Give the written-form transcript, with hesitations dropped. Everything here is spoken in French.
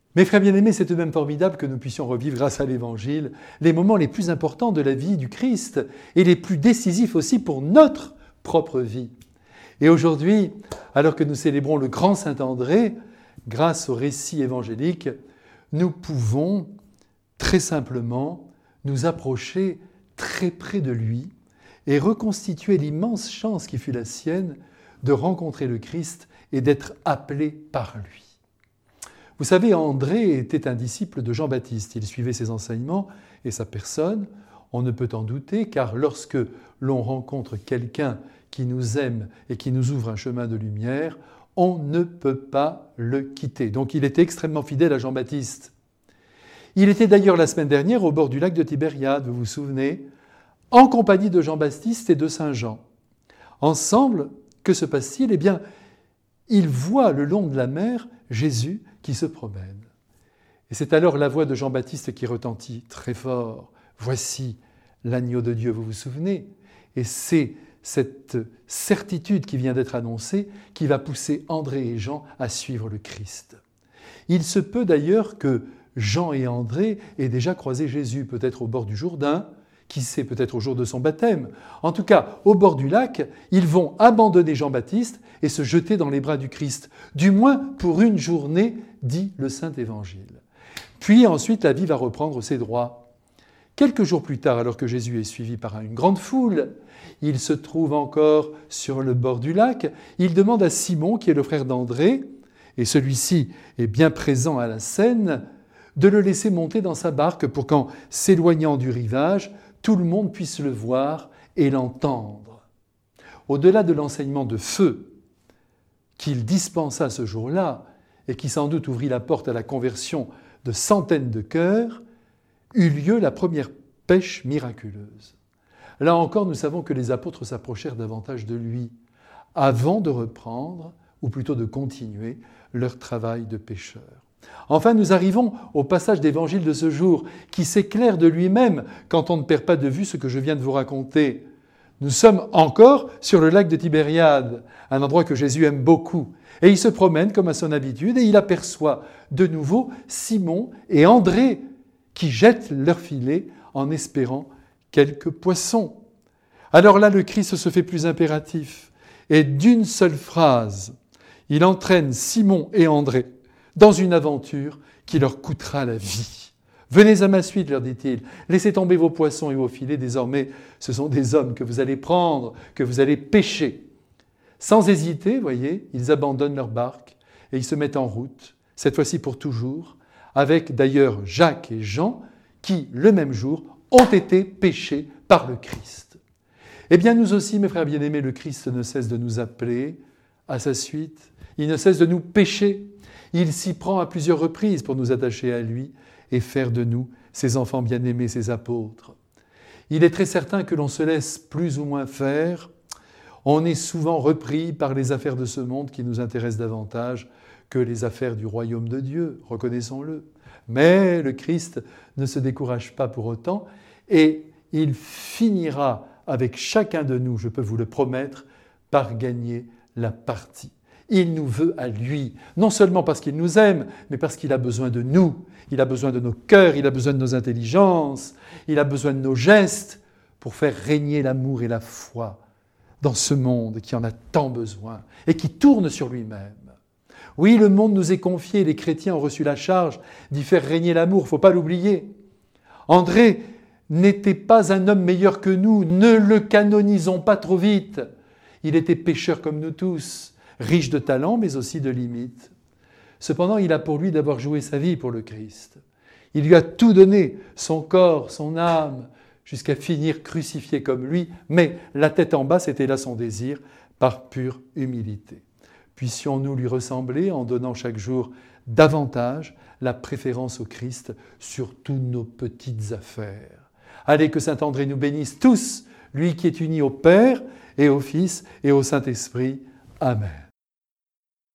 Mes frères bien-aimés, c'est tout de même formidable que nous puissions revivre, grâce à l'Évangile, les moments les plus importants de la vie du Christ et les plus décisifs aussi pour notre propre vie. Et aujourd'hui, alors que nous célébrons le grand Saint-André, grâce au récit évangélique, nous pouvons très simplement nous approcher très près de lui et reconstituer l'immense chance qui fut la sienne de rencontrer le Christ et d'être appelé par lui. Vous savez, André était un disciple de Jean-Baptiste. Il suivait ses enseignements et sa personne. On ne peut en douter, car lorsque l'on rencontre quelqu'un qui nous aime et qui nous ouvre un chemin de lumière, on ne peut pas le quitter. Donc il était extrêmement fidèle à Jean-Baptiste. Il était d'ailleurs la semaine dernière au bord du lac de Tibériade, vous vous souvenez, en compagnie de Jean-Baptiste et de Saint Jean. Ensemble, que se passe-t-il ? Eh bien, il voit le long de la mer Jésus qui se promène. Et c'est alors la voix de Jean-Baptiste qui retentit très fort. « Voici l'agneau de Dieu », vous vous souvenez ? Et c'est cette certitude qui vient d'être annoncée qui va pousser André et Jean à suivre le Christ. Il se peut d'ailleurs que Jean et André aient déjà croisé Jésus, peut-être au bord du Jourdain, qui sait, peut-être au jour de son baptême. En tout cas, au bord du lac, ils vont abandonner Jean-Baptiste et se jeter dans les bras du Christ, du moins pour une journée, dit le Saint-Évangile. Puis ensuite, la vie va reprendre ses droits. Quelques jours plus tard, alors que Jésus est suivi par une grande foule, il se trouve encore sur le bord du lac. Il demande à Simon, qui est le frère d'André, et celui-ci est bien présent à la scène, de le laisser monter dans sa barque pour qu'en s'éloignant du rivage, tout le monde puisse le voir et l'entendre. Au-delà de l'enseignement de feu qu'il dispensa ce jour-là, et qui sans doute ouvrit la porte à la conversion de centaines de cœurs, eut lieu la première pêche miraculeuse. Là encore, nous savons que les apôtres s'approchèrent davantage de lui, avant de reprendre, ou plutôt de continuer, leur travail de pêcheurs. Enfin, nous arrivons au passage d'évangile de ce jour, qui s'éclaire de lui-même quand on ne perd pas de vue ce que je viens de vous raconter. Nous sommes encore sur le lac de Tibériade, un endroit que Jésus aime beaucoup. Et il se promène comme à son habitude et il aperçoit de nouveau Simon et André qui jettent leur filet en espérant quelques poissons. Alors là, le Christ se fait plus impératif et d'une seule phrase, il entraîne Simon et André dans une aventure qui leur coûtera la vie. « Venez à ma suite, leur dit-il, laissez tomber vos poissons et vos filets, désormais ce sont des hommes que vous allez prendre, que vous allez pêcher. » Sans hésiter, voyez, ils abandonnent leur barque et ils se mettent en route, cette fois-ci pour toujours, avec d'ailleurs Jacques et Jean, qui, le même jour, ont été pêchés par le Christ. Eh bien, nous aussi, mes frères bien-aimés, le Christ ne cesse de nous appeler à sa suite, il ne cesse de nous pêcher. Il s'y prend à plusieurs reprises pour nous attacher à lui et faire de nous ses enfants bien-aimés, ses apôtres. Il est très certain que l'on se laisse plus ou moins faire. On est souvent repris par les affaires de ce monde qui nous intéressent davantage que les affaires du royaume de Dieu, reconnaissons-le. Mais le Christ ne se décourage pas pour autant et il finira avec chacun de nous, je peux vous le promettre, par gagner la partie. Il nous veut à lui, non seulement parce qu'il nous aime, mais parce qu'il a besoin de nous. Il a besoin de nos cœurs, il a besoin de nos intelligences, il a besoin de nos gestes pour faire régner l'amour et la foi dans ce monde qui en a tant besoin et qui tourne sur lui-même. Oui, le monde nous est confié, les chrétiens ont reçu la charge d'y faire régner l'amour, il ne faut pas l'oublier. André n'était pas un homme meilleur que nous, ne le canonisons pas trop vite. Il était pécheur comme nous tous, riche de talent, mais aussi de limites. Cependant, il a pour lui d'avoir joué sa vie pour le Christ. Il lui a tout donné, son corps, son âme, jusqu'à finir crucifié comme lui, mais la tête en bas, c'était là son désir, par pure humilité. Puissions-nous lui ressembler en donnant chaque jour davantage la préférence au Christ sur toutes nos petites affaires. Allez, que saint André nous bénisse tous, lui qui est uni au Père et au Fils et au Saint-Esprit. Amen.